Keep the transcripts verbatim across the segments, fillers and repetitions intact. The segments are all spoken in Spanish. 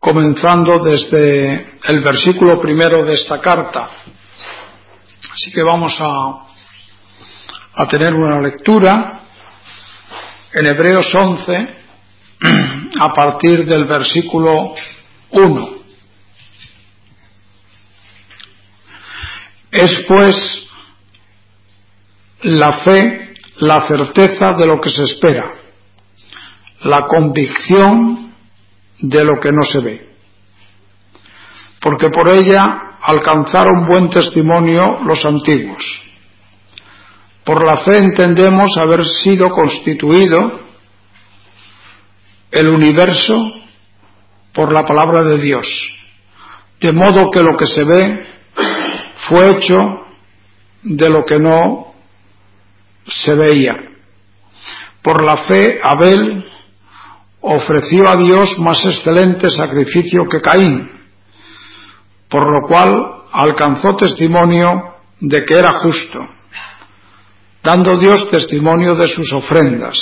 comenzando desde el versículo primero de esta carta. Así que vamos a, a tener una lectura en Hebreos once a partir del versículo uno. Es pues la fe, la certeza de lo que se espera, la convicción de lo que no se ve, porque por ella alcanzaron buen testimonio los antiguos. Por la fe entendemos haber sido constituido el universo por la palabra de Dios, de modo que lo que se ve fue hecho de lo que no se veía. Por la fe Abel ofreció a Dios más excelente sacrificio que Caín, por lo cual alcanzó testimonio de que era justo, dando Dios testimonio de sus ofrendas,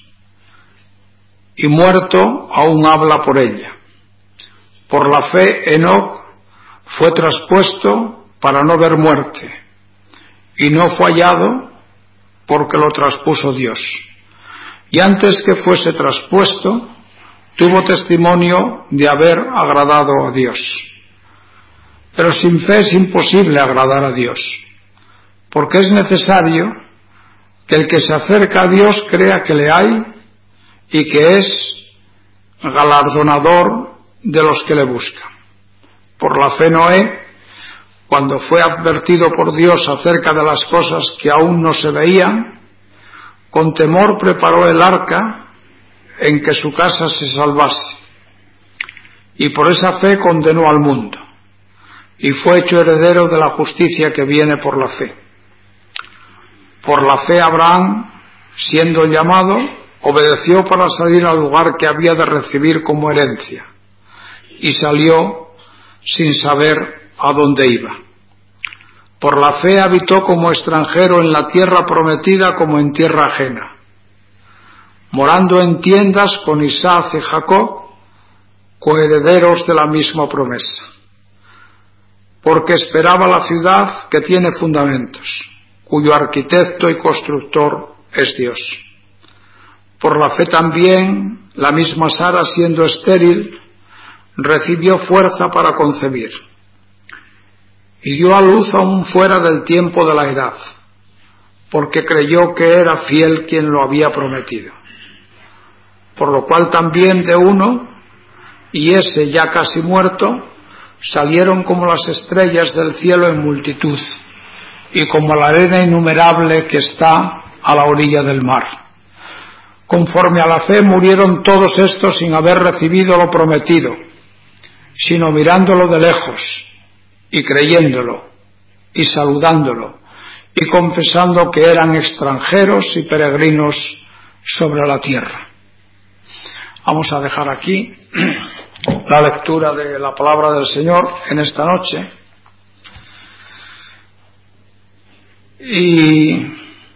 y muerto aún habla por ella. Por la fe Enoc fue traspuesto para no ver muerte, y no fue hallado porque lo traspuso Dios. Y antes que fuese traspuesto, tuvo testimonio de haber agradado a Dios. Pero sin fe es imposible agradar a Dios, porque es necesario que el que se acerca a Dios crea que le hay y que es galardonador de los que le buscan. Por la fe Noé, cuando fue advertido por Dios acerca de las cosas que aún no se veían, con temor preparó el arca en que su casa se salvase, y por esa fe condenó al mundo, y fue hecho heredero de la justicia que viene por la fe. Por la fe Abraham, siendo llamado, obedeció para salir al lugar que había de recibir como herencia, y salió sin saber a dónde iba. Por la fe habitó como extranjero en la tierra prometida como en tierra ajena, morando en tiendas con Isaac y Jacob, coherederos de la misma promesa, porque esperaba la ciudad que tiene fundamentos, cuyo arquitecto y constructor es Dios. Por la fe también, la misma Sara, siendo estéril, recibió fuerza para concebir, y dio a luz aún fuera del tiempo de la edad, porque creyó que era fiel quien lo había prometido. Por lo cual también de uno, y ese ya casi muerto, salieron como las estrellas del cielo en multitud, y como la arena innumerable que está a la orilla del mar. Conforme a la fe murieron todos estos sin haber recibido lo prometido, sino mirándolo de lejos, y creyéndolo, y saludándolo, y confesando que eran extranjeros y peregrinos sobre la tierra. Vamos a dejar aquí la lectura de la palabra del Señor en esta noche. Y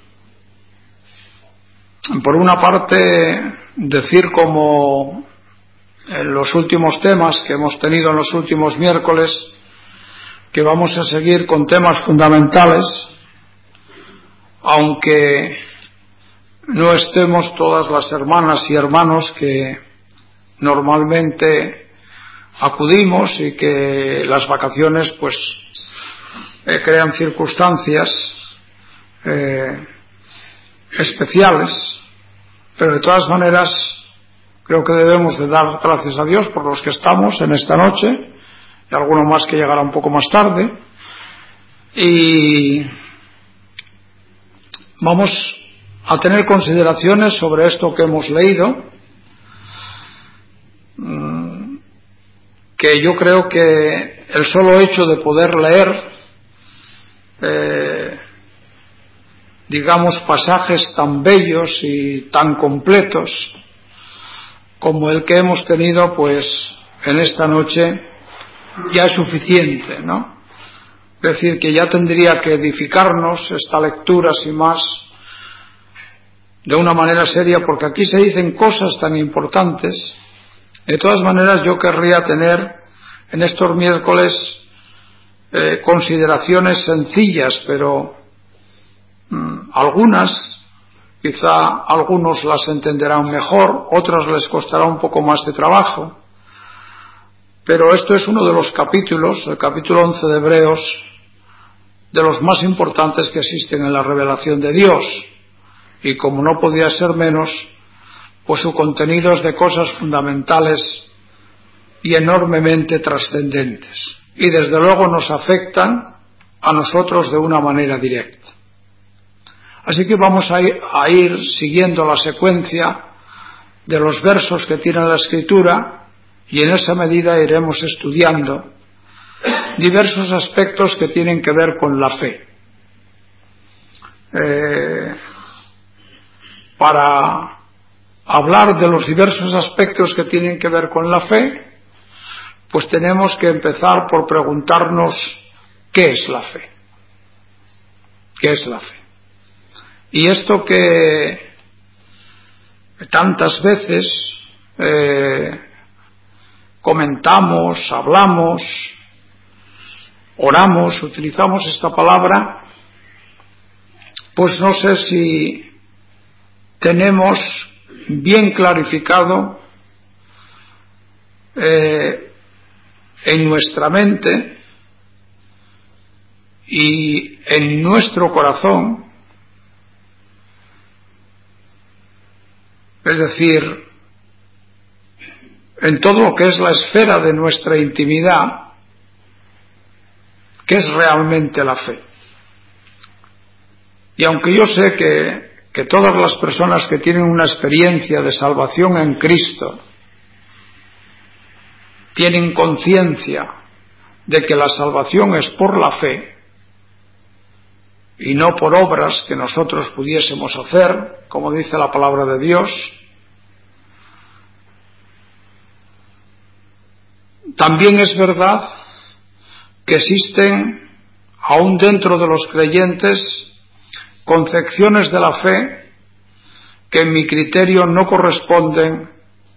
por una parte decir, como en los últimos temas que hemos tenido en los últimos miércoles, que vamos a seguir con temas fundamentales, aunque no estemos todas las hermanas y hermanos que normalmente acudimos, y que las vacaciones pues eh, crean circunstancias eh, especiales, pero de todas maneras creo que debemos de dar gracias a Dios por los que estamos en esta noche, y alguno más que llegará un poco más tarde, y vamos a tener consideraciones sobre esto que hemos leído, que yo creo que el solo hecho de poder leer eh, digamos pasajes tan bellos y tan completos como el que hemos tenido pues en esta noche ya es suficiente, ¿no? Es decir, que ya tendría que edificarnos esta lectura sin más, de una manera seria, porque aquí se dicen cosas tan importantes De todas maneras, yo querría tener en estos miércoles eh, consideraciones sencillas, pero mmm, algunas, quizá algunos las entenderán mejor, otras les costará un poco más de trabajo, pero esto es uno de los capítulos, el capítulo once de Hebreos, de los más importantes que existen en la revelación de Dios, y como no podía ser menos, pues su contenido es de cosas fundamentales y enormemente trascendentes, y desde luego nos afectan a nosotros de una manera directa. Así que vamos a ir, a ir siguiendo la secuencia de los versos que tiene la Escritura, y en esa medida iremos estudiando diversos aspectos que tienen que ver con la fe. Eh, para hablar de los diversos aspectos que tienen que ver con la fe, pues tenemos que empezar por preguntarnos ¿qué es la fe? ¿Qué es la fe? Y esto que tantas veces eh, comentamos, hablamos, oramos, utilizamos esta palabra, pues no sé si tenemos bien clarificado eh, en nuestra mente y en nuestro corazón, es decir, en todo lo que es la esfera de nuestra intimidad, ¿qué es realmente la fe? Y aunque yo sé que, que todas las personas que tienen una experiencia de salvación en Cristo tienen conciencia de que la salvación es por la fe y no por obras que nosotros pudiésemos hacer, como dice la palabra de Dios, también es verdad que existen, aún dentro de los creyentes, concepciones de la fe que en mi criterio no corresponden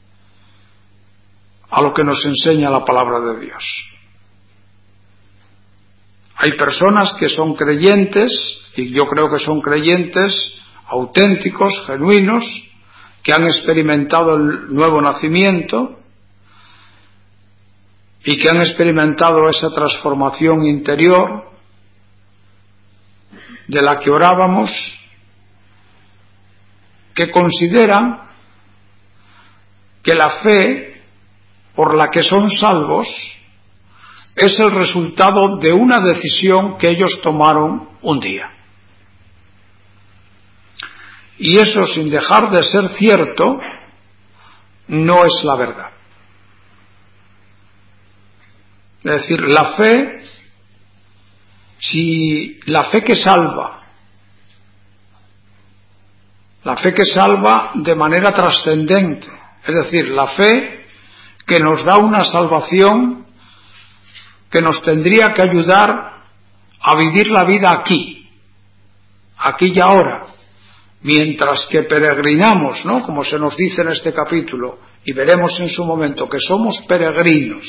a lo que nos enseña la palabra de Dios. Hay personas que son creyentes, y yo creo que son creyentes auténticos, genuinos, que han experimentado el nuevo nacimiento y que han experimentado esa transformación interior de la que orábamos, que consideran que la fe por la que son salvos es el resultado de una decisión que ellos tomaron un día. Y eso, sin dejar de ser cierto, no es la verdad. Es decir, la fe, si la fe que salva, la fe que salva de manera trascendente, es decir, la fe que nos da una salvación que nos tendría que ayudar a vivir la vida aquí, aquí y ahora, mientras que peregrinamos, ¿no? Como se nos dice en este capítulo, y veremos en su momento que somos peregrinos.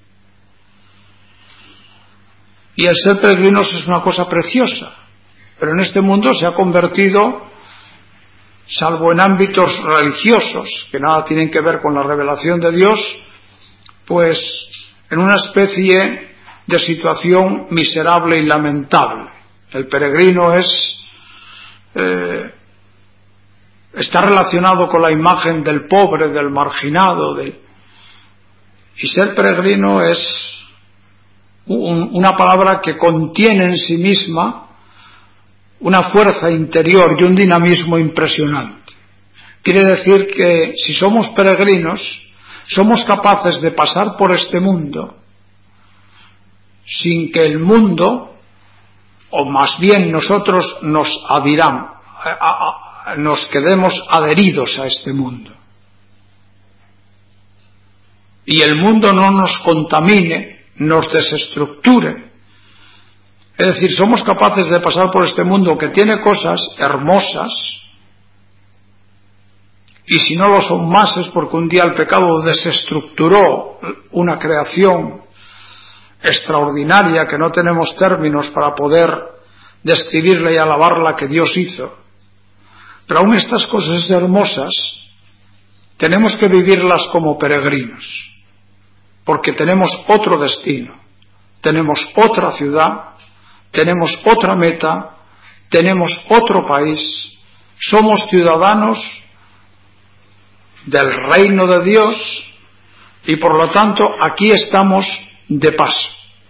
Y el ser peregrinos es una cosa preciosa, pero en este mundo se ha convertido, salvo en ámbitos religiosos, que nada tienen que ver con la revelación de Dios, pues en una especie de situación miserable y lamentable. El peregrino es eh, está relacionado con la imagen del pobre, del marginado, del, y ser peregrino es un, una palabra que contiene en sí misma una fuerza interior y un dinamismo impresionante. Quiere decir que si somos peregrinos, somos capaces de pasar por este mundo sin que el mundo, o más bien nosotros, nos adhiramos, nos quedemos adheridos a este mundo. Y el mundo no nos contamine, nos desestructure. Es decir, somos capaces de pasar por este mundo que tiene cosas hermosas, y si no lo son más es porque un día el pecado desestructuró una creación extraordinaria que no tenemos términos para poder describirla y alabarla que Dios hizo. Pero aún estas cosas hermosas tenemos que vivirlas como peregrinos, porque tenemos otro destino, tenemos otra ciudad, tenemos otra meta, tenemos otro país, somos ciudadanos del reino de Dios y por lo tanto aquí estamos de paso.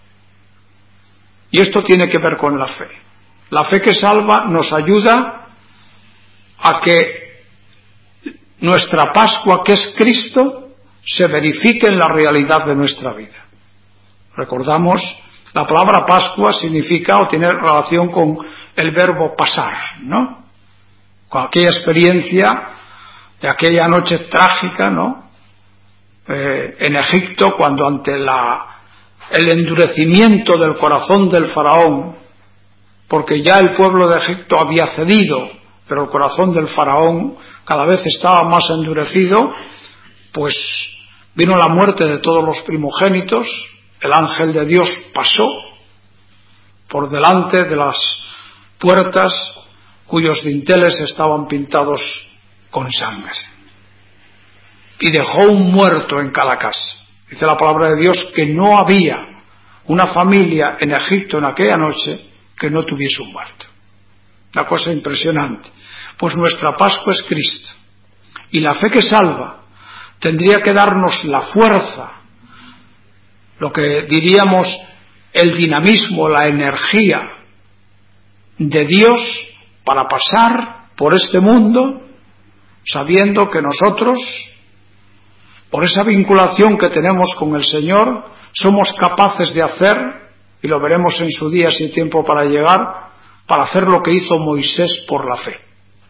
Y esto tiene que ver con la fe. La fe que salva nos ayuda a que nuestra Pascua, que es Cristo, se verifique en la realidad de nuestra vida. Recordamos, la palabra Pascua significa o tiene relación con el verbo pasar, ¿no? Con aquella experiencia de aquella noche trágica, ¿no? Eh, en Egipto, cuando ante la el endurecimiento del corazón del faraón, porque ya el pueblo de Egipto había cedido, pero el corazón del faraón cada vez estaba más endurecido, pues vino la muerte de todos los primogénitos, el ángel de Dios pasó por delante de las puertas cuyos dinteles estaban pintados con sangre y dejó un muerto en cada casa. Dice la palabra de Dios que no había una familia en Egipto en aquella noche que no tuviese un muerto. Una cosa impresionante. Pues nuestra Pascua es Cristo. Y la fe que salva tendría que darnos la fuerza, lo que diríamos el dinamismo, la energía de Dios para pasar por este mundo, sabiendo que nosotros, por esa vinculación que tenemos con el Señor, somos capaces de hacer, y lo veremos en su día si hay tiempo para llegar, para hacer lo que hizo Moisés por la fe.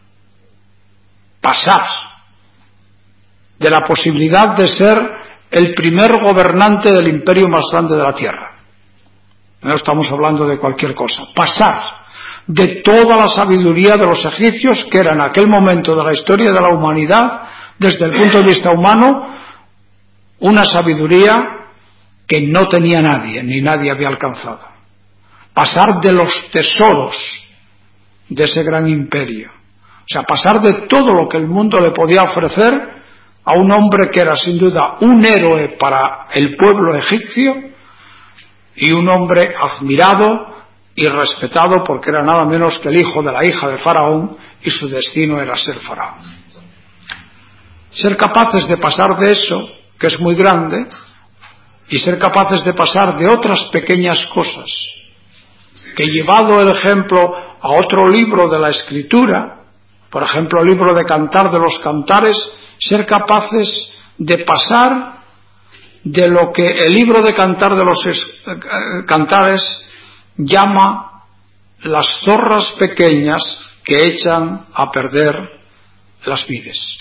Pasar de la posibilidad de ser el primer gobernante del imperio más grande de la tierra. No estamos hablando de cualquier cosa. Pasar de toda la sabiduría de los egipcios, que era en aquel momento de la historia de la humanidad, desde el punto de vista humano, una sabiduría que no tenía nadie, ni nadie había alcanzado. Pasar de los tesoros de ese gran imperio. O sea, pasar de todo lo que el mundo le podía ofrecer a un hombre que era sin duda un héroe para el pueblo egipcio y un hombre admirado y respetado porque era nada menos que el hijo de la hija de Faraón y su destino era ser Faraón. Ser capaces de pasar de eso, que es muy grande, y ser capaces de pasar de otras pequeñas cosas, que llevado el ejemplo a otro libro de la Escritura, por ejemplo el libro de Cantar de los Cantares, ser capaces de pasar de lo que el libro de Cantar de los Cantares llama las zorras pequeñas que echan a perder las vides.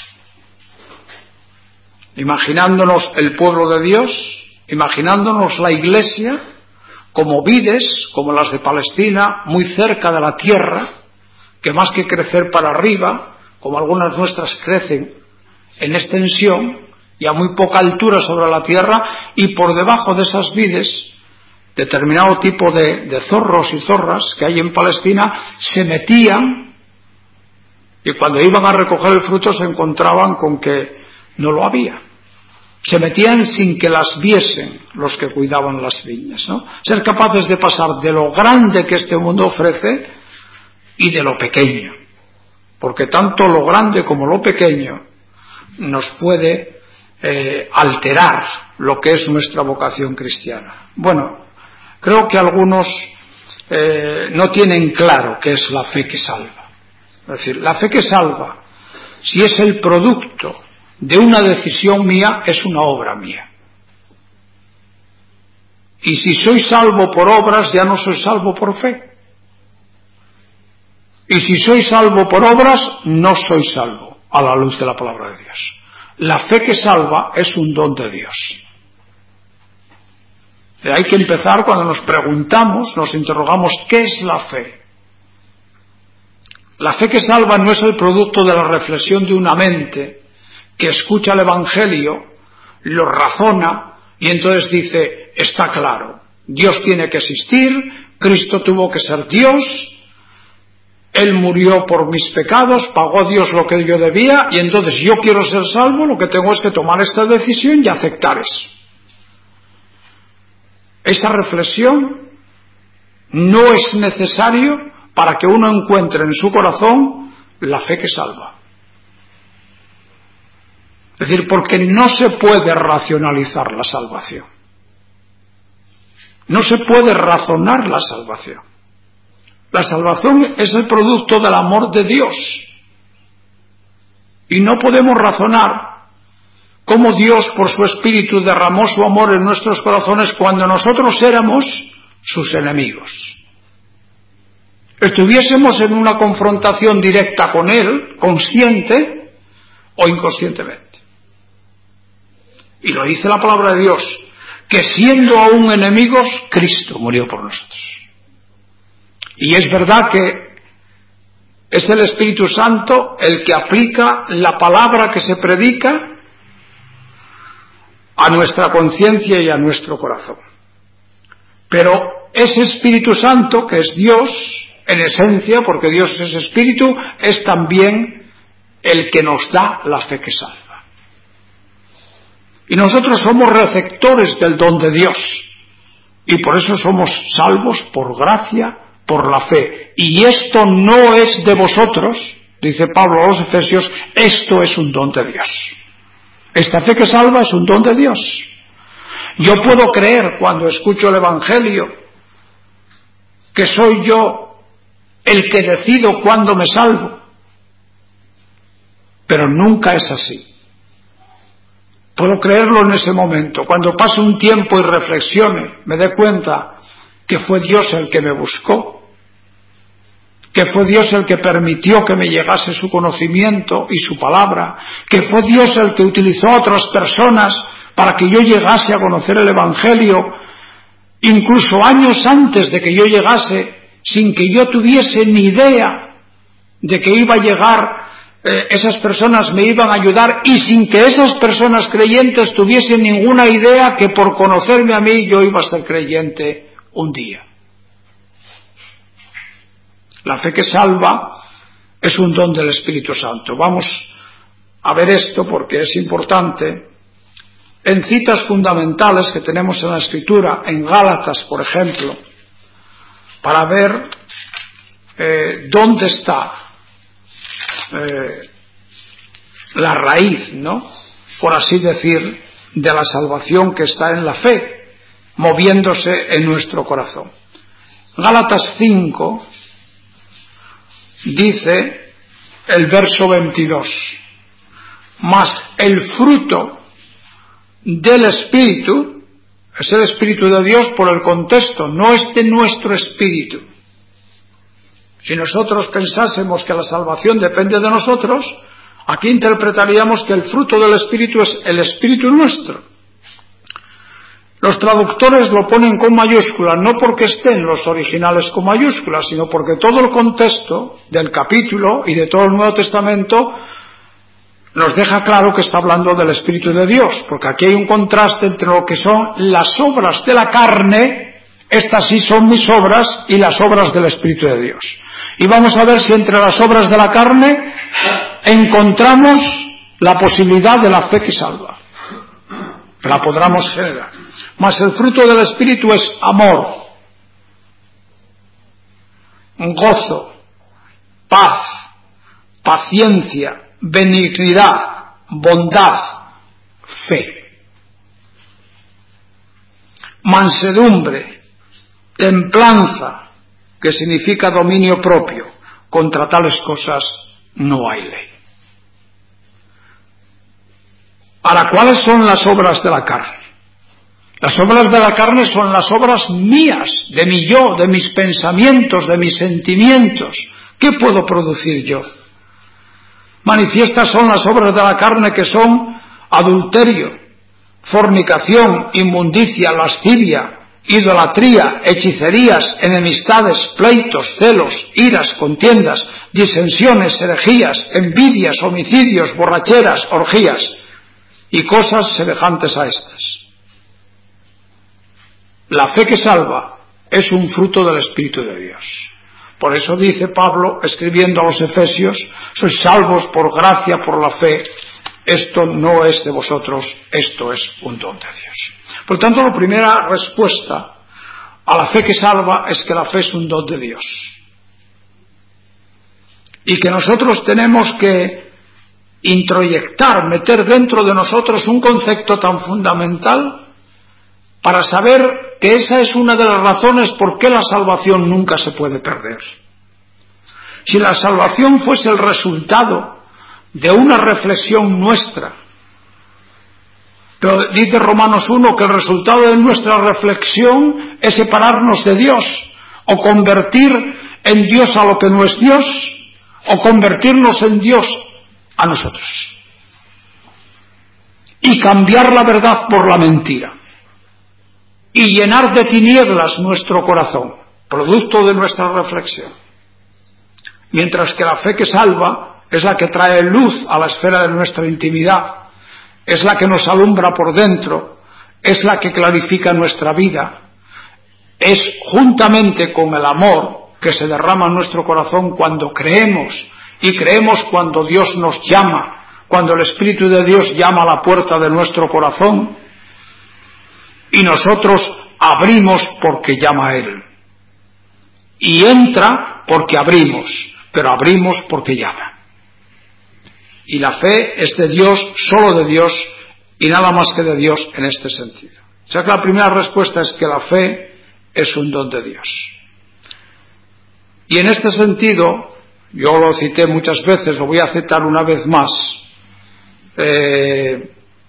Imaginándonos el pueblo de Dios, imaginándonos la Iglesia como vides, como las de Palestina, muy cerca de la tierra, que más que crecer para arriba, como algunas nuestras crecen en extensión y a muy poca altura sobre la tierra, y por debajo de esas vides, determinado tipo de, de zorros y zorras que hay en Palestina se metían, y cuando iban a recoger el fruto se encontraban con que no lo había. Se metían sin que las viesen los que cuidaban las viñas, ¿no? Ser capaces de pasar de lo grande que este mundo ofrece y de lo pequeño, porque tanto lo grande como lo pequeño nos puede eh, alterar lo que es nuestra vocación cristiana. Bueno, creo que algunos eh, no tienen claro qué es la fe que salva. Es decir, la fe que salva, si es el producto de una decisión mía, es una obra mía. Y si soy salvo por obras, ya no soy salvo por fe. Y si soy salvo por obras, no soy salvo a la luz de la palabra de Dios. La fe que salva es un don de Dios. Hay que empezar cuando nos preguntamos, nos interrogamos, ¿qué es la fe? La fe que salva no es el producto de la reflexión de una mente que escucha el Evangelio, lo razona y entonces dice, está claro, Dios tiene que existir, Cristo tuvo que ser Dios, Él murió por mis pecados, pagó Dios lo que yo debía y entonces yo quiero ser salvo, lo que tengo es que tomar esta decisión y aceptar eso. Esa reflexión no es necesario para que uno encuentre en su corazón la fe que salva. Es decir, porque no se puede racionalizar la salvación. No se puede razonar la salvación. La salvación es el producto del amor de Dios. Y no podemos razonar cómo Dios por su Espíritu derramó su amor en nuestros corazones cuando nosotros éramos sus enemigos. Estuviésemos en una confrontación directa con Él, consciente o inconscientemente. Y lo dice la palabra de Dios, que siendo aún enemigos, Cristo murió por nosotros. Y es verdad que es el Espíritu Santo el que aplica la palabra que se predica a nuestra conciencia y a nuestro corazón. Pero ese Espíritu Santo, que es Dios, en esencia, porque Dios es Espíritu, es también el que nos da la fe que salva. Y nosotros somos receptores del don de Dios. Y por eso somos salvos por gracia, por la fe. Y esto no es de vosotros, dice Pablo a los Efesios, esto es un don de Dios. Esta fe que salva es un don de Dios. Yo puedo creer cuando escucho el Evangelio que soy yo el que decido cuándo me salvo, pero nunca es así. Puedo creerlo en ese momento. Cuando pase un tiempo y reflexione, me dé cuenta que fue Dios el que me buscó, que fue Dios el que permitió que me llegase su conocimiento y su palabra, que fue Dios el que utilizó a otras personas para que yo llegase a conocer el Evangelio, incluso años antes de que yo llegase, sin que yo tuviese ni idea de que iba a llegar, eh, esas personas me iban a ayudar, y sin que esas personas creyentes tuviesen ninguna idea que por conocerme a mí yo iba a ser creyente un día. La fe que salva es un don del Espíritu Santo. Vamos a ver esto porque es importante. En citas fundamentales que tenemos en la Escritura, en Gálatas, por ejemplo, para ver eh, dónde está eh, la raíz, ¿no?, por así decir, de la salvación que está en la fe, moviéndose en nuestro corazón. Gálatas cinco dice el verso veintidós, mas el fruto del Espíritu es el Espíritu de Dios por el contexto, no es de nuestro espíritu. Si nosotros pensásemos que la salvación depende de nosotros, aquí interpretaríamos que el fruto del Espíritu es el Espíritu nuestro. Los traductores lo ponen con mayúscula, no porque estén los originales con mayúsculas, sino porque todo el contexto del capítulo y de todo el Nuevo Testamento nos deja claro que está hablando del Espíritu de Dios, porque aquí hay un contraste entre lo que son las obras de la carne, estas sí son mis obras, y las obras del Espíritu de Dios. Y vamos a ver si entre las obras de la carne encontramos la posibilidad de la fe que salva. La podremos generar. Mas el fruto del Espíritu es amor, gozo, paz, paciencia, benignidad, bondad, fe, mansedumbre, templanza, que significa dominio propio. Contra tales cosas no hay ley. Ahora, ¿cuáles son las obras de la carne? Las obras de la carne son las obras mías, de mi yo, de mis pensamientos, de mis sentimientos. ¿Qué puedo producir yo? Manifiestas son las obras de la carne, que son adulterio, fornicación, inmundicia, lascivia, idolatría, hechicerías, enemistades, pleitos, celos, iras, contiendas, disensiones, herejías, envidias, homicidios, borracheras, orgías y cosas semejantes a estas. La fe que salva es un fruto del Espíritu de Dios. Por eso dice Pablo, escribiendo a los Efesios, sois salvos por gracia, por la fe. Esto no es de vosotros, esto es un don de Dios. Por tanto, la primera respuesta a la fe que salva es que la fe es un don de Dios. Y que nosotros tenemos que introyectar, meter dentro de nosotros un concepto tan fundamental para saber que esa es una de las razones por qué la salvación nunca se puede perder. Si la salvación fuese el resultado de una reflexión nuestra, pero dice Romanos uno que el resultado de nuestra reflexión es separarnos de Dios, o convertir en Dios a lo que no es Dios, o convertirnos en Dios a nosotros, y cambiar la verdad por la mentira, y llenar de tinieblas nuestro corazón, producto de nuestra reflexión. Mientras que la fe que salva es la que trae luz a la esfera de nuestra intimidad, es la que nos alumbra por dentro, es la que clarifica nuestra vida, es juntamente con el amor que se derrama en nuestro corazón cuando creemos, y creemos cuando Dios nos llama, cuando el Espíritu de Dios llama a la puerta de nuestro corazón, y nosotros abrimos porque llama a Él. Y entra porque abrimos, pero abrimos porque llama. Y la fe es de Dios, solo de Dios, y nada más que de Dios en este sentido. O sea que la primera respuesta es que la fe es un don de Dios. Y en este sentido, yo lo cité muchas veces, lo voy a citar una vez más, eh,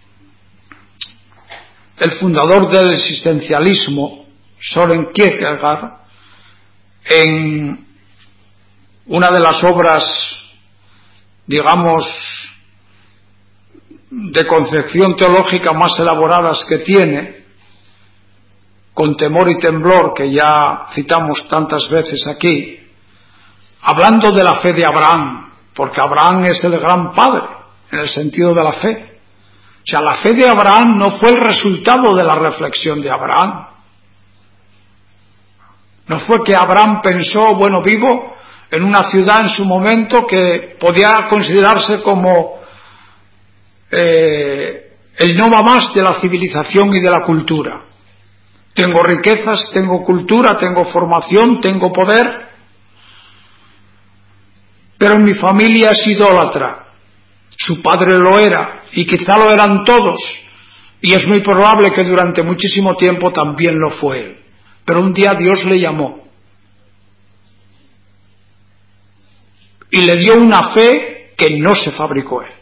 el fundador del existencialismo, Søren Kierkegaard, en una de las obras, digamos, de concepción teológica más elaboradas que tiene, Con temor y temblor, que ya citamos tantas veces aquí, hablando de la fe de Abraham, porque Abraham es el gran padre, en el sentido de la fe. O sea, la fe de Abraham no fue el resultado de la reflexión de Abraham. No fue que Abraham pensó, bueno, vivo en una ciudad en su momento que podía considerarse como eh, el no va más de la civilización y de la cultura. Tengo riquezas, tengo cultura, tengo formación, tengo poder, pero en mi familia es idólatra. Su padre lo era, y quizá lo eran todos, y es muy probable que durante muchísimo tiempo también lo fue él. Pero un día Dios le llamó y le dio una fe que no se fabricó él.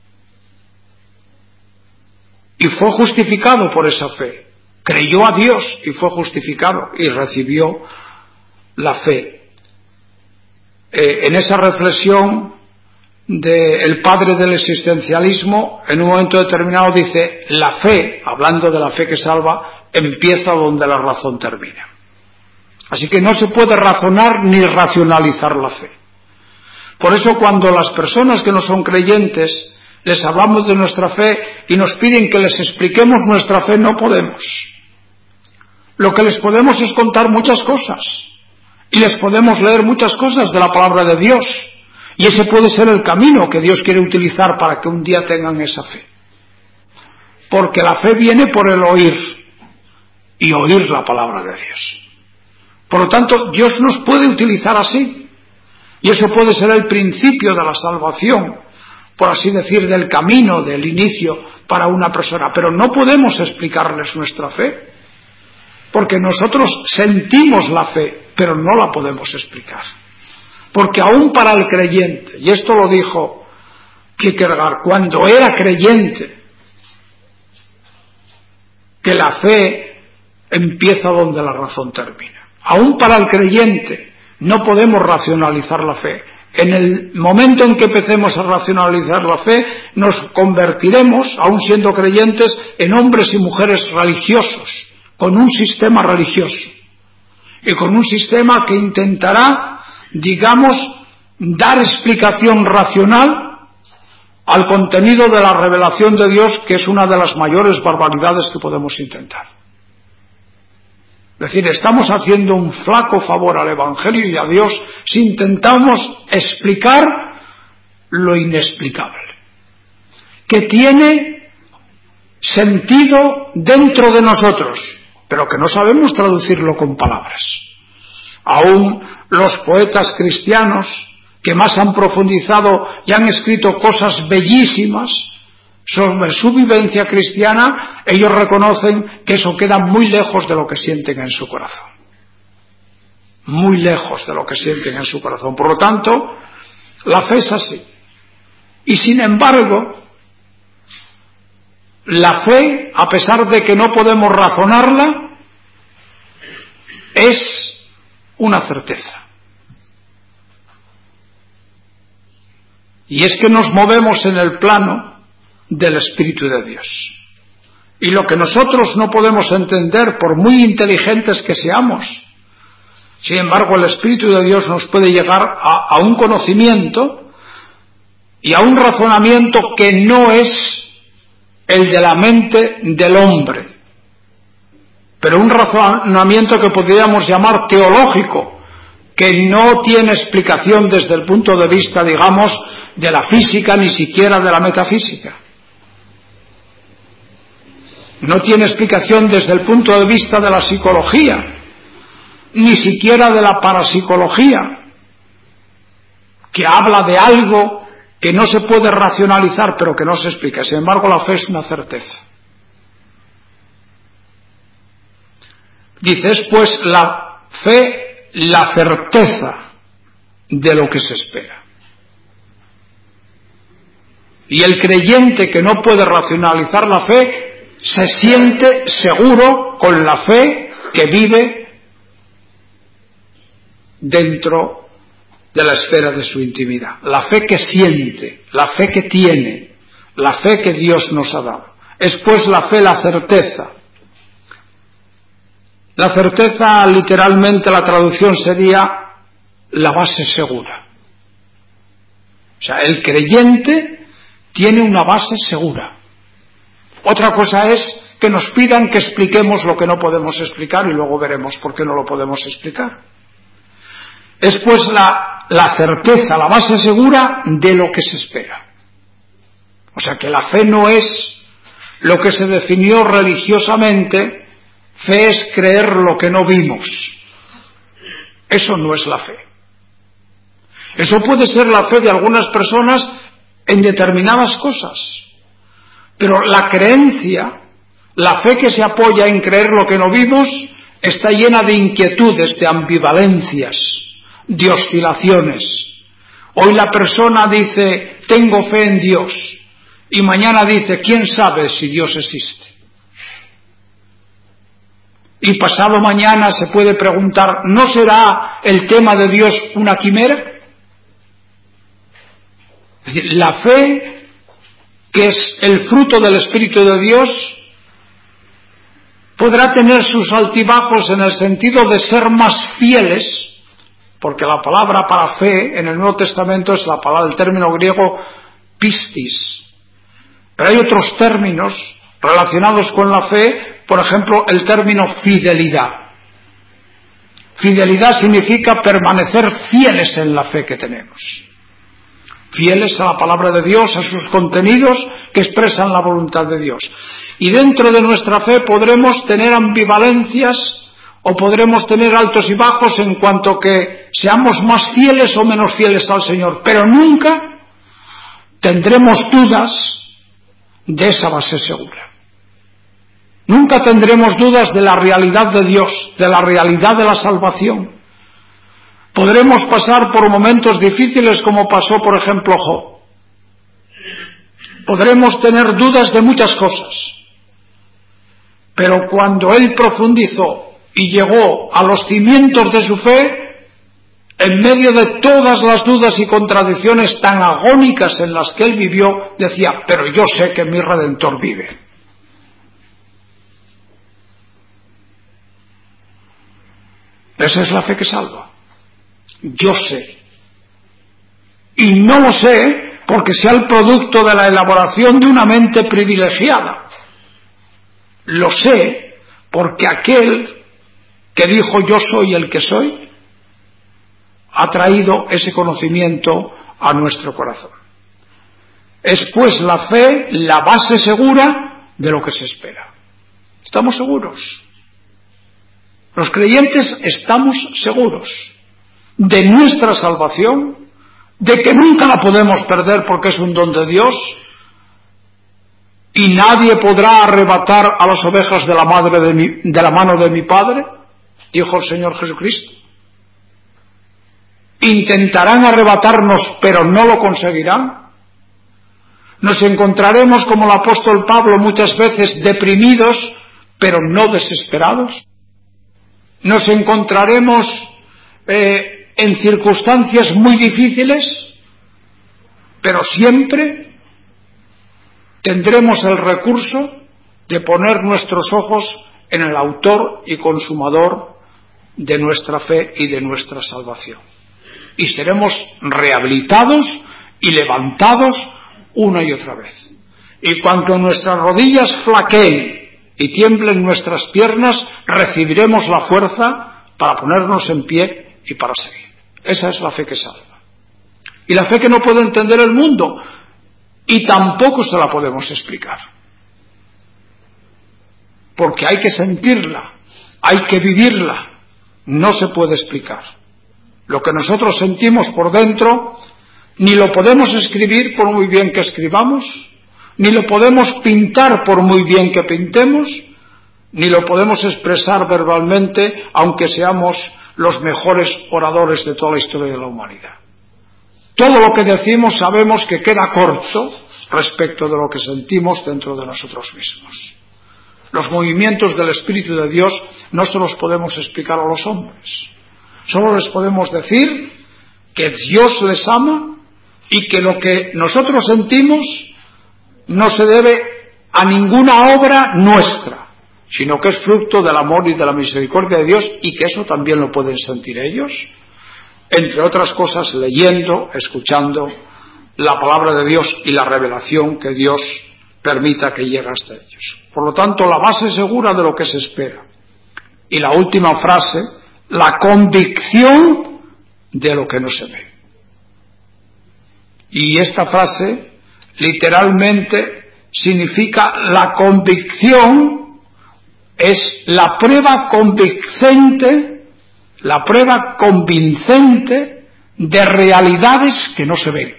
Y fue justificado por esa fe. Creyó a Dios y fue justificado y recibió la fe. Eh, en esa reflexión del padre del existencialismo, en un momento determinado dice, la fe, hablando de la fe que salva, empieza donde la razón termina. Así que no se puede razonar ni racionalizar la fe. Por eso cuando las personas que no son creyentes les hablamos de nuestra fe y nos piden que les expliquemos nuestra fe, no podemos. Lo que les podemos es contar muchas cosas y les podemos leer muchas cosas de la palabra de Dios, y ese puede ser el camino que Dios quiere utilizar para que un día tengan esa fe, porque la fe viene por el oír y oír la palabra de Dios. Por lo tanto, Dios nos puede utilizar así, y eso puede ser el principio de la salvación, por así decir, del camino, del inicio para una persona. Pero no podemos explicarles nuestra fe, porque nosotros sentimos la fe, pero no la podemos explicar. Porque aún para el creyente, y esto lo dijo Kierkegaard, cuando era creyente, que la fe empieza donde la razón termina. Aún para el creyente no podemos racionalizar la fe. En el momento en que empecemos a racionalizar la fe, nos convertiremos, aún siendo creyentes, en hombres y mujeres religiosos, con un sistema religioso y con un sistema que intentará, digamos, dar explicación racional al contenido de la revelación de Dios, que es una de las mayores barbaridades que podemos intentar. Es decir, estamos haciendo un flaco favor al Evangelio y a Dios si intentamos explicar lo inexplicable, que tiene sentido dentro de nosotros, pero que no sabemos traducirlo con palabras. Aún los poetas cristianos que más han profundizado y han escrito cosas bellísimas sobre su vivencia cristiana, ellos reconocen que eso queda muy lejos de lo que sienten en su corazón. Muy lejos de lo que sienten en su corazón. Por lo tanto, la fe es así. Y sin embargo, la fe, a pesar de que no podemos razonarla, es una certeza. Y es que nos movemos en el plano del Espíritu de Dios. Y lo que nosotros no podemos entender, por muy inteligentes que seamos, sin embargo el Espíritu de Dios nos puede llegar a, a un conocimiento y a un razonamiento que no es el de la mente del hombre, pero un razonamiento que podríamos llamar teológico, que no tiene explicación desde el punto de vista, digamos, de la física, ni siquiera de la metafísica. No tiene explicación desde el punto de vista de la psicología, ni siquiera de la parapsicología, que habla de algo que no se puede racionalizar, pero que no se explica. Sin embargo, la fe es una certeza. Dice, es pues la fe la certeza de lo que se espera. Y el creyente que no puede racionalizar la fe se siente seguro con la fe que vive dentro de la esfera de su intimidad. La fe que siente, la fe que tiene, la fe que Dios nos ha dado. Es pues la fe la certeza. La certeza, literalmente, la traducción sería la base segura. O sea, el creyente tiene una base segura. Otra cosa es que nos pidan que expliquemos lo que no podemos explicar y luego veremos por qué no lo podemos explicar. Es pues la, la certeza, la base segura de lo que se espera. O sea que la fe no es lo que se definió religiosamente. Fe es creer lo que no vimos. Eso no es la fe. Eso puede ser la fe de algunas personas en determinadas cosas, pero la creencia, la fe que se apoya en creer lo que no vimos, está llena de inquietudes, de ambivalencias, de oscilaciones. Hoy la persona dice, tengo fe en Dios, y mañana dice, ¿quién sabe si Dios existe? Y pasado mañana se puede preguntar, ¿no será el tema de Dios una quimera? Es decir, la fe, que es el fruto del Espíritu de Dios, podrá tener sus altibajos en el sentido de ser más fieles, porque la palabra para fe en el Nuevo Testamento es la palabra, el término griego pistis. Pero hay otros términos relacionados con la fe, por ejemplo, el término fidelidad. Fidelidad significa permanecer fieles en la fe que tenemos. Fieles a la palabra de Dios, a sus contenidos que expresan la voluntad de Dios. Y dentro de nuestra fe podremos tener ambivalencias o podremos tener altos y bajos en cuanto que seamos más fieles o menos fieles al Señor, pero nunca tendremos dudas de esa base segura. Nunca tendremos dudas de la realidad de Dios, de la realidad de la salvación. Podremos pasar por momentos difíciles como pasó, por ejemplo, Job. Podremos tener dudas de muchas cosas. Pero cuando él profundizó y llegó a los cimientos de su fe, en medio de todas las dudas y contradicciones tan agónicas en las que él vivió, decía, pero yo sé que mi Redentor vive. Esa es la fe que salva. Yo sé. Y no lo sé porque sea el producto de la elaboración de una mente privilegiada. Lo sé porque aquel que dijo yo soy el que soy ha traído ese conocimiento a nuestro corazón. Es pues la fe la base segura de lo que se espera. ¿Estamos seguros? Los creyentes estamos seguros de nuestra salvación, de que nunca la podemos perder porque es un don de Dios y nadie podrá arrebatar a las ovejas de la, madre de, mi, de la mano de mi Padre, dijo el Señor Jesucristo. Intentarán arrebatarnos, pero no lo conseguirán. Nos encontraremos, como el apóstol Pablo, muchas veces deprimidos, pero no desesperados. Nos encontraremos eh, en circunstancias muy difíciles, pero siempre tendremos el recurso de poner nuestros ojos en el autor y consumador de nuestra fe y de nuestra salvación. Y seremos rehabilitados y levantados una y otra vez. Y cuando nuestras rodillas flaqueen y tiemblen nuestras piernas, recibiremos la fuerza para ponernos en pie y para seguir. Esa es la fe que salva. Y la fe que no puede entender el mundo, y tampoco se la podemos explicar. Porque hay que sentirla, hay que vivirla, no se puede explicar. Lo que nosotros sentimos por dentro, ni lo podemos escribir por muy bien que escribamos, ni lo podemos pintar por muy bien que pintemos, ni lo podemos expresar verbalmente, aunque seamos los mejores oradores de toda la historia de la humanidad. Todo lo que decimos sabemos que queda corto respecto de lo que sentimos dentro de nosotros mismos. Los movimientos del Espíritu de Dios no se los podemos explicar a los hombres. Solo les podemos decir que Dios les ama y que lo que nosotros sentimos no se debe a ninguna obra nuestra, sino que es fruto del amor y de la misericordia de Dios, y que eso también lo pueden sentir ellos, entre otras cosas leyendo, escuchando la palabra de Dios y la revelación que Dios permita que llegue hasta ellos. Por lo tanto, la base segura de lo que se espera. Y la última frase, la convicción de lo que no se ve. Y esta frase literalmente significa la convicción, es la prueba convincente, la prueba convincente de realidades que no se ven.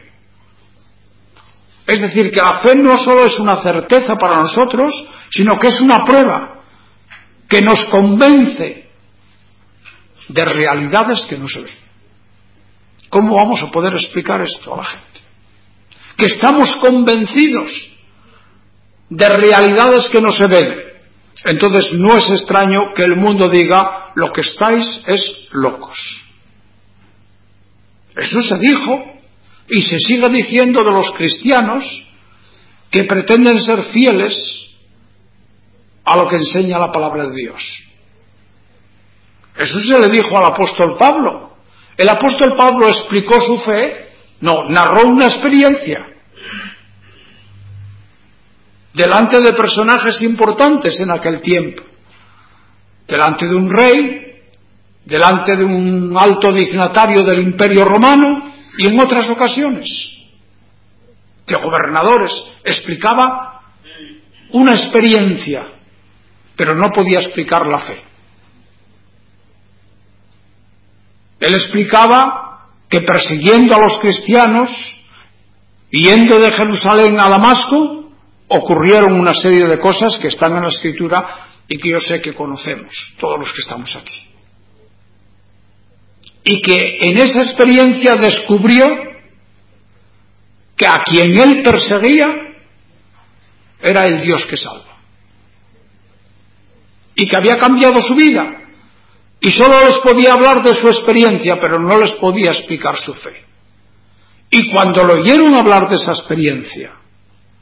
Es decir, que la fe no solo es una certeza para nosotros, sino que es una prueba que nos convence de realidades que no se ven. ¿Cómo vamos a poder explicar esto a la gente? Que estamos convencidos de realidades que no se ven. Entonces no es extraño que el mundo diga: lo que estáis es locos. Eso se dijo y se sigue diciendo de los cristianos que pretenden ser fieles a lo que enseña la palabra de Dios. Eso se le dijo al apóstol Pablo. El apóstol Pablo explicó su fe, no, narró una experiencia delante de personajes importantes en aquel tiempo, delante de un rey, delante de un alto dignatario del Imperio Romano, y en otras ocasiones de gobernadores. Explicaba una experiencia, pero no podía explicar la fe. Él explicaba que persiguiendo a los cristianos, yendo de Jerusalén a Damasco, ocurrieron una serie de cosas que están en la Escritura y que yo sé que conocemos, todos los que estamos aquí. Y que en esa experiencia descubrió que a quien él perseguía era el Dios que salva. Y que había cambiado su vida. Y solo les podía hablar de su experiencia, pero no les podía explicar su fe. Y cuando lo oyeron hablar de esa experiencia,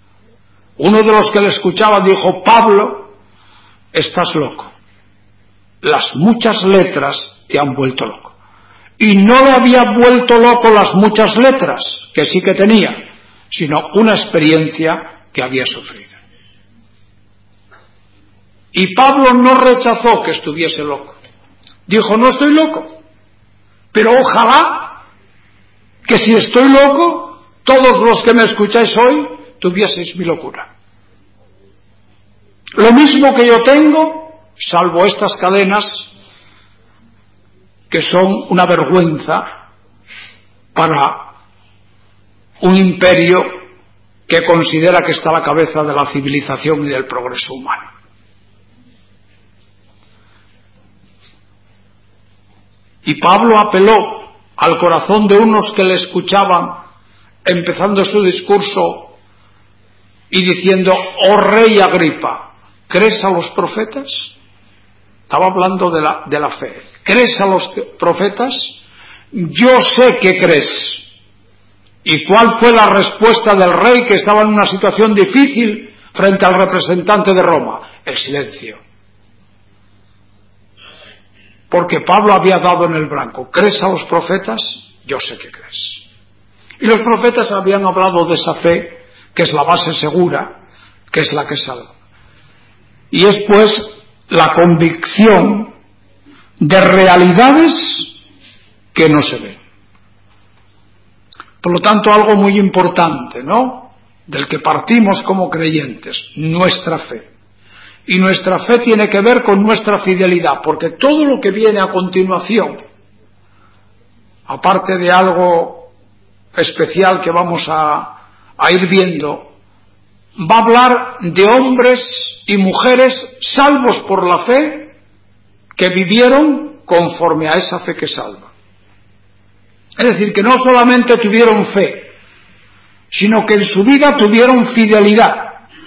uno de los que le escuchaba dijo: Pablo, estás loco. las muchas letras te han vuelto loco. Y no le había vuelto loco las muchas letras, que sí que tenía, sino una experiencia que había sufrido. Y Pablo no rechazó que estuviese loco. Dijo, no estoy loco, pero ojalá que si estoy loco, todos los que me escucháis hoy tuvieseis mi locura. Lo mismo que yo tengo, salvo estas cadenas, que son una vergüenza para un imperio que considera que está a la cabeza de la civilización y del progreso humano. Y Pablo apeló al corazón de unos que le escuchaban, empezando su discurso y diciendo, oh rey Agripa, ¿crees a los profetas? Estaba hablando de la, de la fe. ¿Crees a los profetas? Yo sé que crees. ¿Y cuál fue la respuesta del rey, que estaba en una situación difícil frente al representante de Roma? El silencio. Porque Pablo había dado en el blanco. ¿Crees a los profetas? Yo sé que crees. Y los profetas habían hablado de esa fe, que es la base segura, que es la que salva. Y es pues la convicción de realidades que no se ven. Por lo tanto, algo muy importante, ¿no?, del que partimos como creyentes, nuestra fe. Y nuestra fe tiene que ver con nuestra fidelidad, porque todo lo que viene a continuación, aparte de algo especial que vamos a, a ir viendo, va a hablar de hombres y mujeres salvos por la fe, que vivieron conforme a esa fe que salva. Es decir, que no solamente tuvieron fe, sino que en su vida tuvieron fidelidad.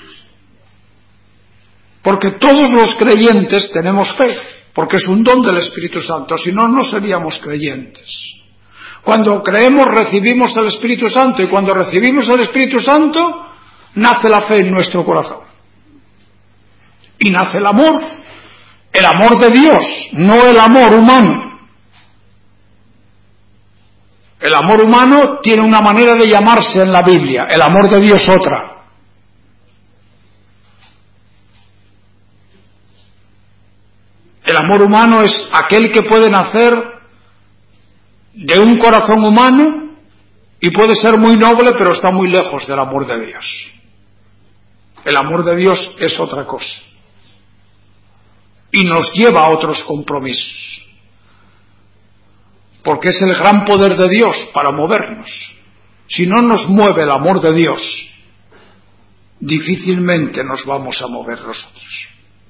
Porque todos los creyentes tenemos fe, porque es un don del Espíritu Santo, si no, no seríamos creyentes. Cuando creemos recibimos el Espíritu Santo, y cuando recibimos el Espíritu Santo nace la fe en nuestro corazón. Y nace el amor, el amor de Dios, no el amor humano. El amor humano tiene una manera de llamarse en la Biblia, el amor de Dios otra. El amor humano es aquel que puede nacer de un corazón humano y puede ser muy noble, pero está muy lejos del amor de Dios. El amor de Dios es otra cosa y nos lleva a otros compromisos, porque es el gran poder de Dios para movernos. Si no nos mueve el amor de Dios, difícilmente nos vamos a mover nosotros.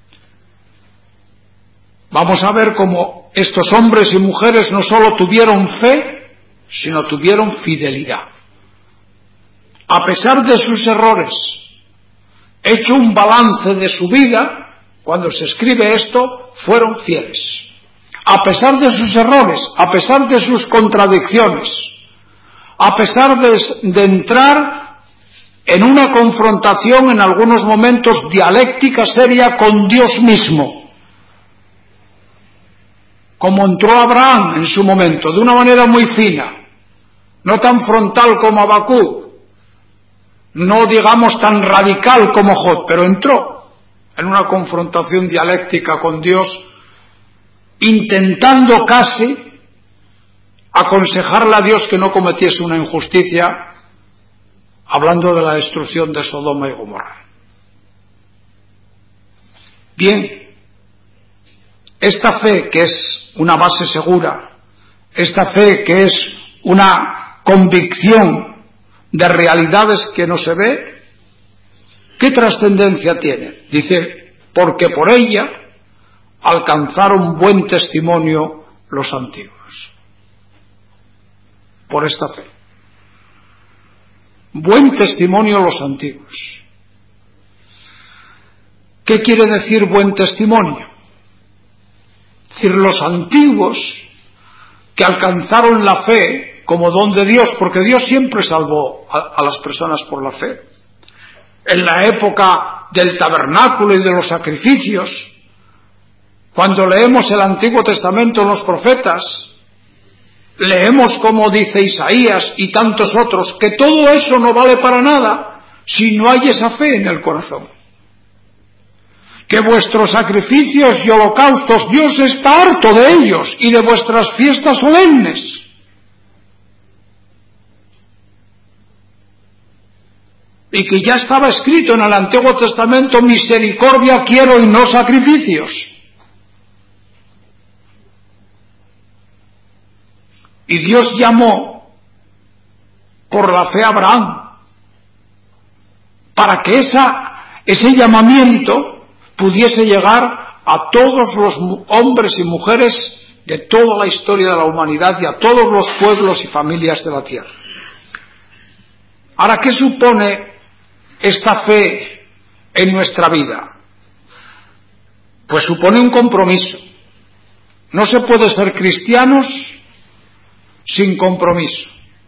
Vamos a ver cómo estos hombres y mujeres no solo tuvieron fe, sino tuvieron fidelidad. A pesar de sus errores, hecho un balance de su vida, cuando se escribe esto, fueron fieles. A pesar de sus errores, a pesar de sus contradicciones, a pesar de, de entrar en una confrontación en algunos momentos dialéctica seria con Dios mismo, como entró Abraham en su momento, de una manera muy fina, no tan frontal como Habacuc, no digamos tan radical como Job, pero entró en una confrontación dialéctica con Dios, intentando casi aconsejarle a Dios que no cometiese una injusticia, hablando de la destrucción de Sodoma y Gomorra. Bien, esta fe que es una base segura, esta fe que es una convicción de realidades que no se ve, ¿qué trascendencia tiene? Dice, porque por ella alcanzaron buen testimonio los antiguos. Por esta fe. Buen testimonio los antiguos. ¿Qué quiere decir buen testimonio? Es decir, los antiguos que alcanzaron la fe como don de Dios, porque Dios siempre salvó a, a las personas por la fe. En la época del tabernáculo y de los sacrificios, Cuando leemos el Antiguo Testamento en los profetas, leemos como dice Isaías y tantos otros, que todo eso no vale para nada si no hay esa fe en el corazón. Que vuestros sacrificios y holocaustos, Dios está harto de ellos y de vuestras fiestas solemnes. Y que ya estaba escrito en el Antiguo Testamento, misericordia quiero y no sacrificios. Y Dios llamó por la fe a Abraham, para que esa, ese llamamiento pudiese llegar a todos los hombres y mujeres de toda la historia de la humanidad y a todos los pueblos y familias de la tierra. Ahora, ¿qué supone esta fe en nuestra vida? Pues supone un compromiso. No se puede ser cristianos sin compromiso.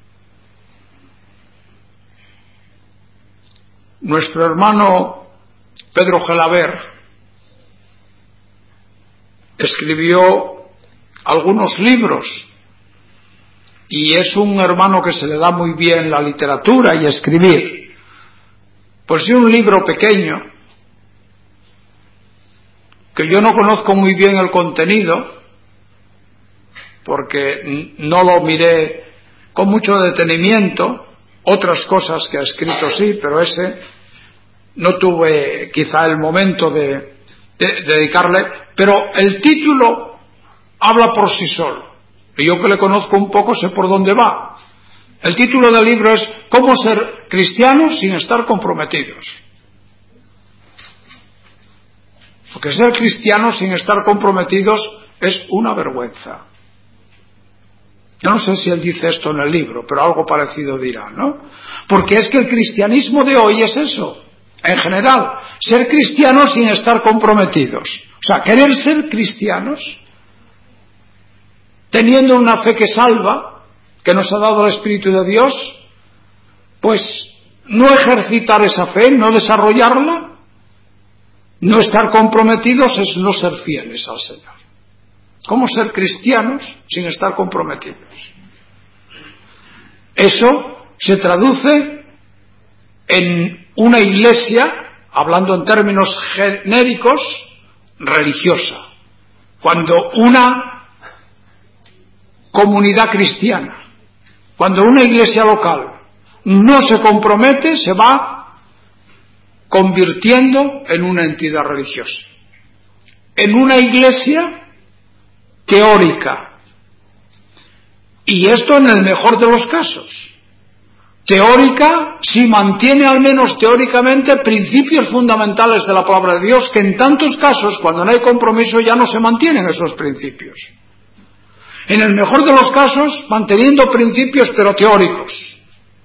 Nuestro hermano Pedro Gelaber escribió algunos libros y es un hermano que se le da muy bien la literatura y escribir. Pues sí, un libro pequeño que yo no conozco muy bien el contenido porque no lo miré con mucho detenimiento. Otras cosas que ha escrito sí, pero ese no tuve quizá el momento de, de, de dedicarle, pero el título habla por sí solo, y yo que le conozco un poco sé por dónde va. El título del libro es ¿Cómo ser cristianos sin estar comprometidos? Porque ser cristianos sin estar comprometidos es una vergüenza. Yo no sé si él dice esto en el libro, pero algo parecido dirá, ¿no? Porque es que el cristianismo de hoy es eso, en general, ser cristianos sin estar comprometidos. O sea, querer ser cristianos, teniendo una fe que salva, que nos ha dado el Espíritu de Dios, pues no ejercitar esa fe, no desarrollarla, no estar comprometidos es no ser fieles al Señor. ¿Cómo ser cristianos sin estar comprometidos? Eso se traduce en una iglesia, hablando en términos genéricos, religiosa. Cuando una comunidad cristiana, cuando una iglesia local no se compromete, se va convirtiendo en una entidad religiosa, en una iglesia teórica. Y esto en el mejor de los casos. Teórica si mantiene al menos teóricamente principios fundamentales de la palabra de Dios, que en tantos casos, cuando no hay compromiso, ya no se mantienen esos principios. En el mejor de los casos, manteniendo principios pero teóricos.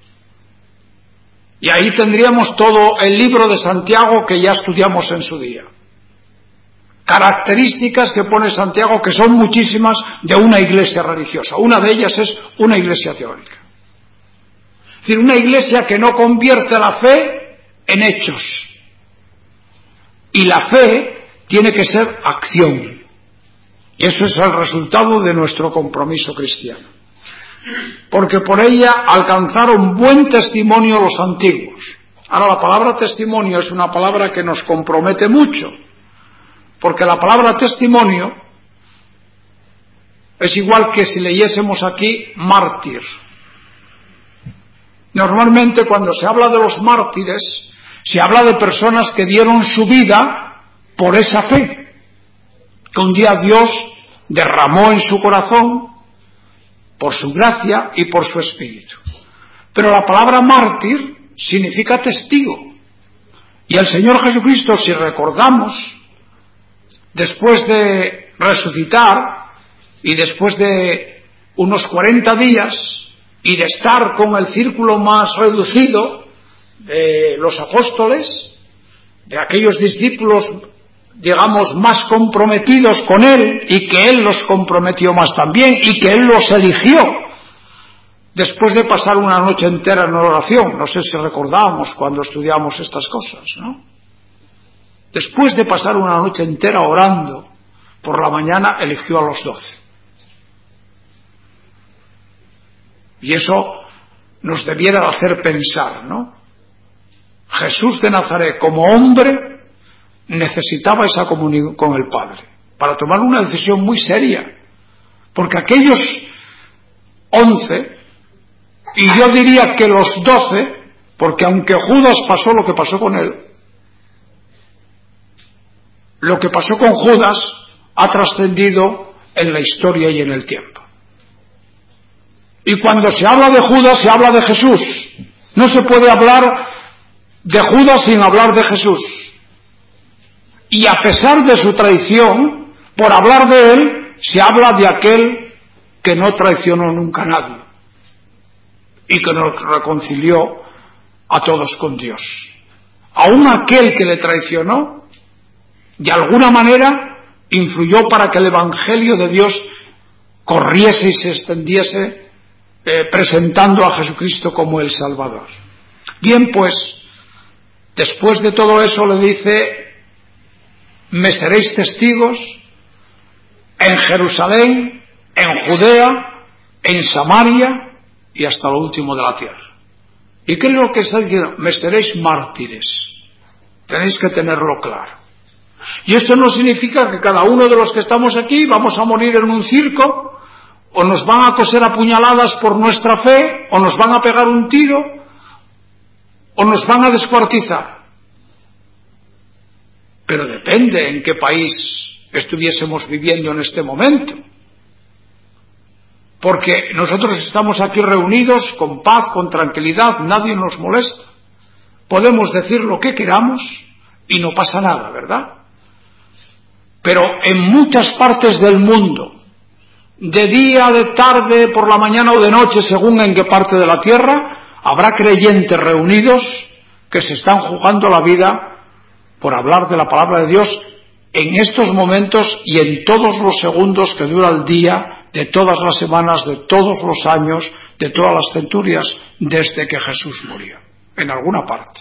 Y ahí tendríamos todo el libro de Santiago que ya estudiamos en su día. Características que pone Santiago, que son muchísimas, de una iglesia religiosa. Una de ellas es una iglesia teórica. Es decir, una iglesia que no convierte la fe en hechos. Y la fe tiene que ser acción. Y eso es el resultado de nuestro compromiso cristiano. Porque por ella alcanzaron buen testimonio los antiguos. Ahora, la palabra testimonio es una palabra que nos compromete mucho. Porque la palabra testimonio es igual que si leyésemos aquí mártir. Normalmente cuando se habla de los mártires, se habla de personas que dieron su vida por esa fe, que un día Dios derramó en su corazón por su gracia y por su espíritu. Pero la palabra mártir significa testigo. Y el Señor Jesucristo, si recordamos, después de resucitar y después de unos cuarenta días y de estar con el círculo más reducido de los apóstoles, de aquellos discípulos, digamos, más comprometidos con Él, y que Él los comprometió más también, y que Él los eligió, después de pasar una noche entera en oración. No sé si recordamos cuando estudiamos estas cosas, ¿no? Después de pasar una noche entera orando por la mañana eligió a los doce. Y eso nos debiera de hacer pensar, ¿no? Jesús de Nazaret, como hombre, necesitaba esa comunión con el Padre para tomar una decisión muy seria, porque aquellos once, y yo diría que los doce, porque aunque Judas pasó lo que pasó con él, lo que pasó con Judas ha trascendido en la historia y en el tiempo. Y cuando se habla de Judas, se habla de Jesús. No se puede hablar de Judas sin hablar de Jesús. Y a pesar de su traición, por hablar de él, se habla de aquel que no traicionó nunca a nadie y que nos reconcilió a todos con Dios. Aún aquel que le traicionó, de alguna manera, influyó para que el Evangelio de Dios corriese y se extendiese, eh, presentando a Jesucristo como el Salvador. Bien, pues, después de todo eso le dice: me seréis testigos en Jerusalén, en Judea, en Samaria y hasta lo último de la tierra. ¿Y qué es lo que está diciendo? Me seréis mártires. Tenéis que tenerlo claro. Y esto no significa que cada uno de los que estamos aquí vamos a morir en un circo, o nos van a coser a puñaladas por nuestra fe, o nos van a pegar un tiro, o nos van a descuartizar. Pero depende en qué país estuviésemos viviendo en este momento. Porque nosotros estamos aquí reunidos con paz, con tranquilidad, nadie nos molesta. Podemos decir lo que queramos y no pasa nada, ¿verdad? Pero en muchas partes del mundo, de día, de tarde, por la mañana o de noche, según en qué parte de la tierra, habrá creyentes reunidos que se están jugando la vida por hablar de la palabra de Dios en estos momentos y en todos los segundos que dura el día, de todas las semanas, de todos los años, de todas las centurias, desde que Jesús murió, en alguna parte.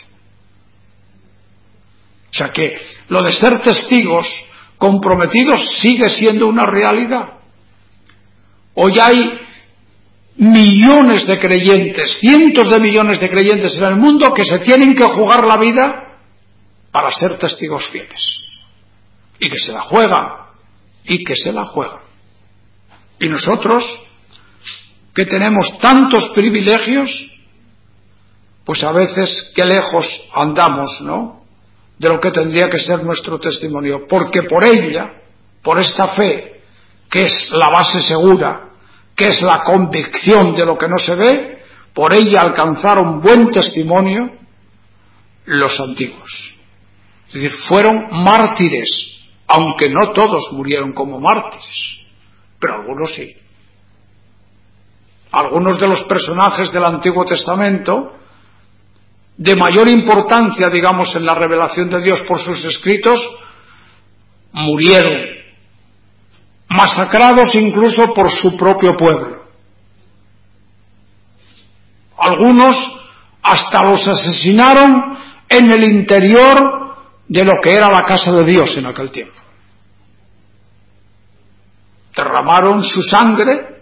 O sea que lo de ser testigos comprometidos sigue siendo una realidad. Hoy hay millones de creyentes, cientos de millones de creyentes en el mundo que se tienen que jugar la vida para ser testigos fieles. Y que se la juegan, y que se la juegan. Y nosotros, que tenemos tantos privilegios, pues a veces qué lejos andamos, ¿no?, de lo que tendría que ser nuestro testimonio, porque por ella, por esta fe, que es la base segura, que es la convicción de lo que no se ve, por ella alcanzaron buen testimonio los antiguos. Es decir, fueron mártires, aunque no todos murieron como mártires, pero algunos sí. Algunos de los personajes del Antiguo Testamento, de mayor importancia, digamos, en la revelación de Dios por sus escritos, murieron, masacrados incluso por su propio pueblo. Algunos hasta los asesinaron en el interior de lo que era la casa de Dios en aquel tiempo. Derramaron su sangre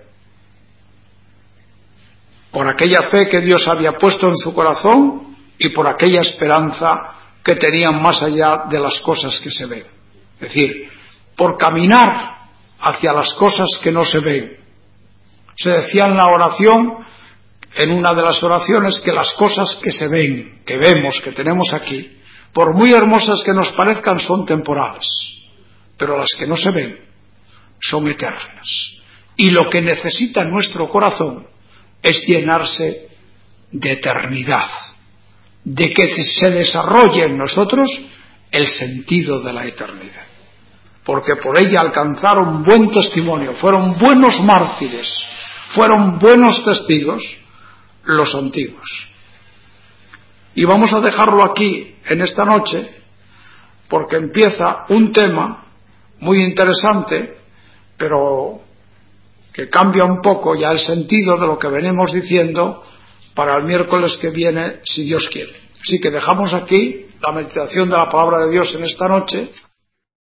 por aquella fe que Dios había puesto en su corazón y por aquella esperanza que tenían más allá de las cosas que se ven. Es decir, por caminar hacia las cosas que no se ven. Se decía en la oración, en una de las oraciones, que las cosas que se ven, que vemos, que tenemos aquí, por muy hermosas que nos parezcan, son temporales, pero las que no se ven son eternas. Y lo que necesita nuestro corazón es llenarse de eternidad, de que se desarrolle en nosotros el sentido de la eternidad, porque por ella alcanzaron buen testimonio, fueron buenos mártires, fueron buenos testigos los antiguos. Y vamos a dejarlo aquí en esta noche, porque empieza un tema muy interesante, pero que cambia un poco ya el sentido de lo que venimos diciendo para el miércoles que viene, si Dios quiere. Así que dejamos aquí la meditación de la palabra de Dios en esta noche.